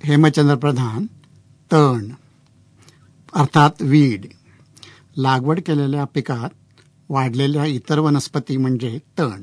हेमचंद्र प्रधान. तण अर्थात वीड. लागवड केलेल्या पिकात वाढलेल्या इतर वनस्पती म्हणजे तण.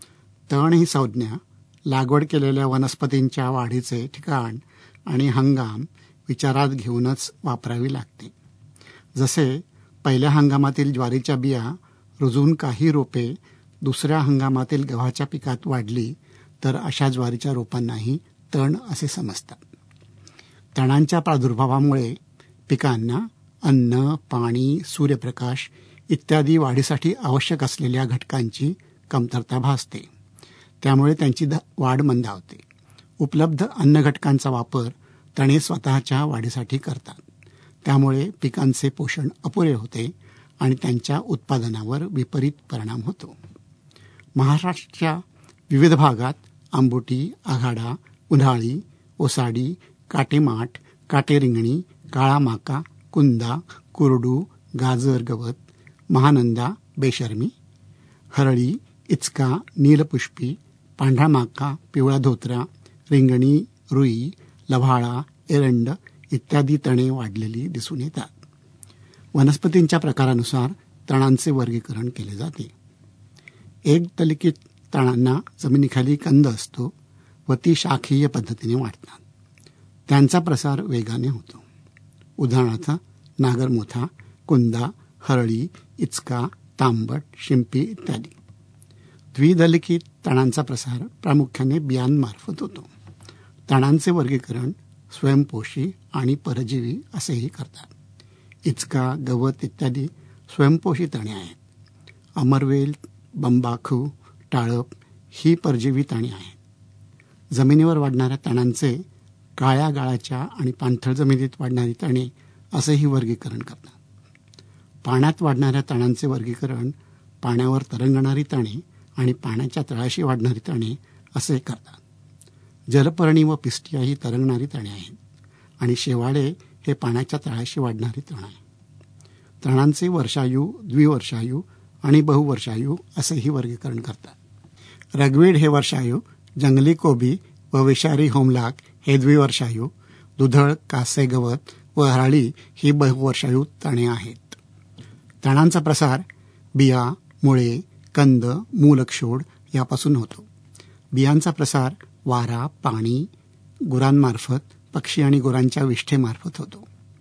तण ही संज्ञा लागवड केलेल्या वनस्पतींच्या वाढीचे ठिकाण आणि हंगाम विचारात घेऊनच वापरावी लागते. जसे पहिल्या हंगामातील ज्वारीच्या बिया रुजून काही रोपे दुसऱ्या हंगामातील गव्हाच्या पिकात वाढली तर अशा ज्वारीच्या रोपांनाही तण असे समजतात. तणांच्या प्रादुर्भावामुळे पिकांना अन्न, पाणी, सूर्यप्रकाश इत्यादी वाढीसाठी आवश्यक असलेल्या घटकांची कमतरता भासते. त्यामुळे त्यांची वाढ मंदावते. उपलब्ध अन्न घटकांचा वापर तणे स्वतःच्या वाढीसाठी करतात. त्यामुळे पिकांचे पोषण अपुरे होते आणि त्यांच्या उत्पादनावर विपरीत परिणाम होतो. महाराष्ट्राच्या विविध भागात आंबोटी, आघाडा, उन्हाळी, ओसाडी, काटेमाठ, काटेरिंगणी, काळा माका, कुंदा, कुरडू, गाजर गवत, महानंदा, बेशर्मी, हरळी, इचका, नीलपुष्पी, पांढरा माका, पिवळा धोत्रा, रिंगणी, रुई, लव्हाळा, एरंड इत्यादी तणे वाढलेली दिसून येतात. वनस्पतींच्या प्रकारानुसार तणांचे वर्गीकरण केले जाते. एकदलिकित तणांना जमिनीखाली कंद असतो व ती शाखीय पद्धतीने वाढतात. त्यांचा प्रसार वेगाने होतो. उदाहरणार्थ नागरमोथा, कुंदा, हरळी, इचका, तांबट, शिंपी इत्यादी. द्विदलिकित तणांचा प्रसार प्रामुख्याने बियांमार्फत होतो. तणांचे वर्गीकरण स्वयंपोषी आणि परजीवी असेही करतात. इचका, गवत इत्यादी स्वयंपोषी तणे आहेत. अमरवेल, बंबाखू, टाळप ही परजीवी तणे आहेत. जमिनीवर वाढणाऱ्या तणांचे काळ्या गाळाच्या आणि पाणथळ जमिनीत वाढणारी तणे असेही वर्गीकरण करतात. पाण्यात वाढणाऱ्या तणांचे वर्गीकरण पाण्यावर तरंगणारी तणे आणि पाण्याच्या तळाशी वाढणारी तणे असे करतात. जलपर्णी व पिस्टिया ही तरंगणारी तणे आहेत आणि शेवाळे हे पाण्याच्या तळाशी वाढणारी तण आहे. तणांचे वर्षायू, द्विवर्षायू आणि बहुवर्षायू असेही वर्गीकरण करतात. रगवीड हे वर्षायू, जंगली कोबी व विषारी होमलाक हे द्विवर्षायू, दुधळ, कासे गवत व हरळी ही बहुवर्षायू तणे आहेत. तणांचा प्रसार बिया, मुळे, कंद, मूलक्षोड यापासून होतो. बियांचा प्रसार वारा, पाणी, गुरांमार्फत, पक्षी आणि गुरांच्या विष्ठेमार्फत होतो.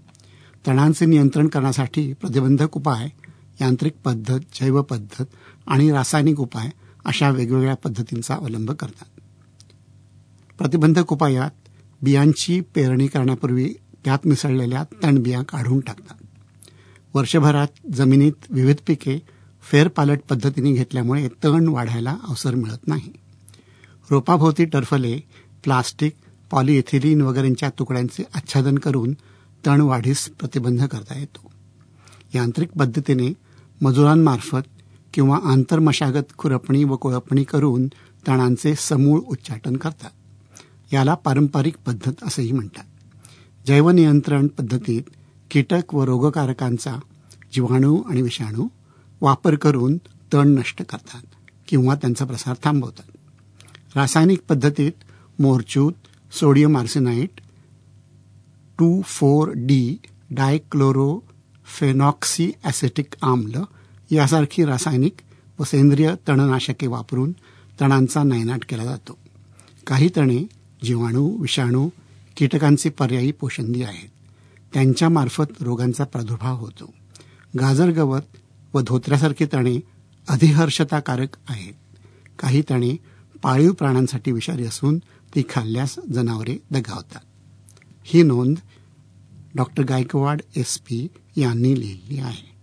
तणांचे नियंत्रण करण्यासाठी प्रतिबंधक उपाय, यांत्रिक पद्धत, जैव पद्धत आणि रासायनिक उपाय अशा वेगवेगळ्या पद्धतींचा अवलंब करतात. प्रतिबंधक उपायात बियांची पेरणी करण्यापूर्वी त्यात मिसळलेल्या तणबिया काढून टाकतात. वर्षभरात जमिनीत विविध पिके फेरपालट पद्धतीने घेतल्यामुळे तण वाढायला अवसर मिळत नाही. रोपाभोवती टरफले, प्लास्टिक, पॉलिइथिलीन वगैरेंच्या तुकड्यांचे आच्छादन करून तण वाढीस प्रतिबंध करता येतो. यांत्रिक पद्धतीने मजुरांमार्फत किंवा आंतरमशागत खुरपणी व कोळपणी करून तणांचे समूळ उच्चाटन करतात. याला पारंपरिक पद्धत असेही म्हणतात. जैवनियंत्रण पद्धतीत कीटक व रोगकारकांचा, जीवाणू आणि विषाणू वापर करून तण नष्ट करतात किंवा त्यांचा प्रसार थांबवतात. रासायनिक पद्धतीत मोरचूत, sodium arsenite, 2,4-D dichlorophenoxy acetic आम्ल यासारखी रासायनिक व सेंद्रिय तणनाशके वापरून तणांचा नायनाट केला जातो. काही तणे जीवाणू, विषाणू, कीटकांचे पर्यायी पोषंदी आहेत. त्यांच्यामार्फत रोगांचा प्रादुर्भाव होतो. गाजर गवत व धोत्र्यासारखी तणे अधिहर्षताकारक आहेत. काही तणे पाळीव प्राण्यांसाठी विषारी असून ती खाल्ल्यास जनावरे दगावतात. ही नोंद डॉ. गायकवाड SP यांनी लिहिली आहे.